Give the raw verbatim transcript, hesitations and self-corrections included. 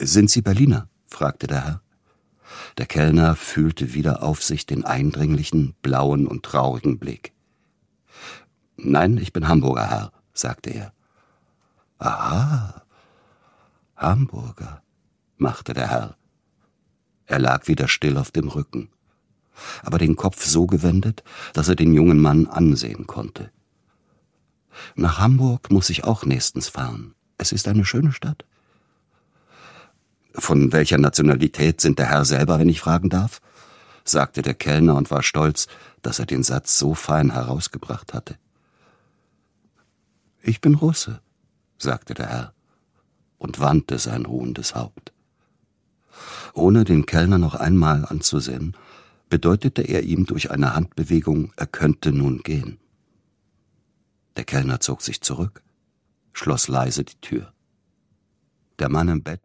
»Sind Sie Berliner?« fragte der Herr. Der Kellner fühlte wieder auf sich den eindringlichen, blauen und traurigen Blick. »Nein, ich bin Hamburger, Herr«, sagte er. »Aha, Hamburger«, machte der Herr. Er lag wieder still auf dem Rücken, aber den Kopf so gewendet, dass er den jungen Mann ansehen konnte. »Nach Hamburg muss ich auch nächstens fahren. Es ist eine schöne Stadt.« »Von welcher Nationalität sind der Herr selber, wenn ich fragen darf?« sagte der Kellner und war stolz, dass er den Satz so fein herausgebracht hatte. »Ich bin Russe«, sagte der Herr und wandte sein ruhendes Haupt. Ohne den Kellner noch einmal anzusehen, bedeutete er ihm durch eine Handbewegung, er könnte nun gehen. Der Kellner zog sich zurück, schloss leise die Tür. Der Mann im Bett